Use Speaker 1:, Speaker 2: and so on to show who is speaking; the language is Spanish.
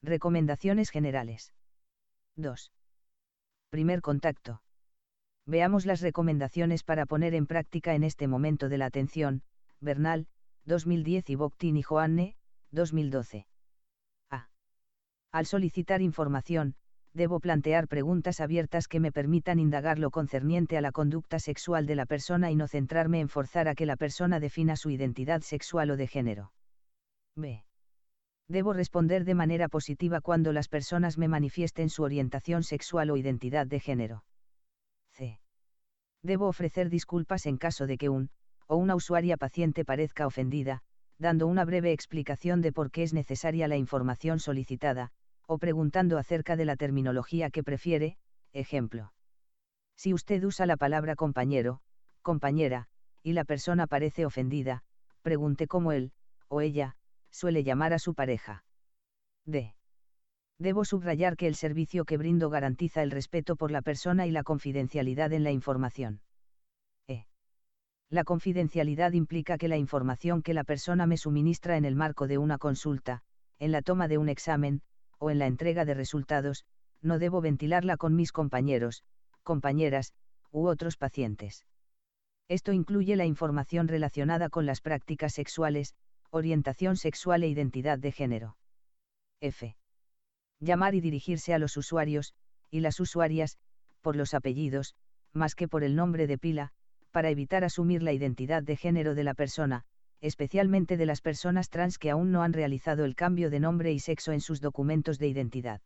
Speaker 1: Recomendaciones generales. 2. Primer contacto. Veamos las recomendaciones para poner en práctica en este momento de la atención. Bernal, 2010 y Bocktin y Joanne, 2012. A. Al solicitar información, debo plantear preguntas abiertas que me permitan indagar lo concerniente a la conducta sexual de la persona y no centrarme en forzar a que la persona defina su identidad sexual o de género. B. Debo responder de manera positiva cuando las personas me manifiesten su orientación sexual o identidad de género. C. Debo ofrecer disculpas en caso de que una usuaria paciente parezca ofendida, dando una breve explicación de por qué es necesaria la información solicitada, o preguntando acerca de la terminología que prefiere. Ejemplo. Si usted usa la palabra compañero, compañera, y la persona parece ofendida, pregunte cómo él, o ella, suele llamar a su pareja. D. Debo subrayar que el servicio que brindo garantiza el respeto por la persona y la confidencialidad en la información. E. La confidencialidad implica que la información que la persona me suministra en el marco de una consulta, en la toma de un examen, o en la entrega de resultados, no debo ventilarla con mis compañeros, compañeras, u otros pacientes. Esto incluye la información relacionada con las prácticas sexuales, orientación sexual e identidad de género. F. Llamar y dirigirse a los usuarios, y las usuarias, por los apellidos, más que por el nombre de pila, para evitar asumir la identidad de género de la persona, especialmente de las personas trans que aún no han realizado el cambio de nombre y sexo en sus documentos de identidad.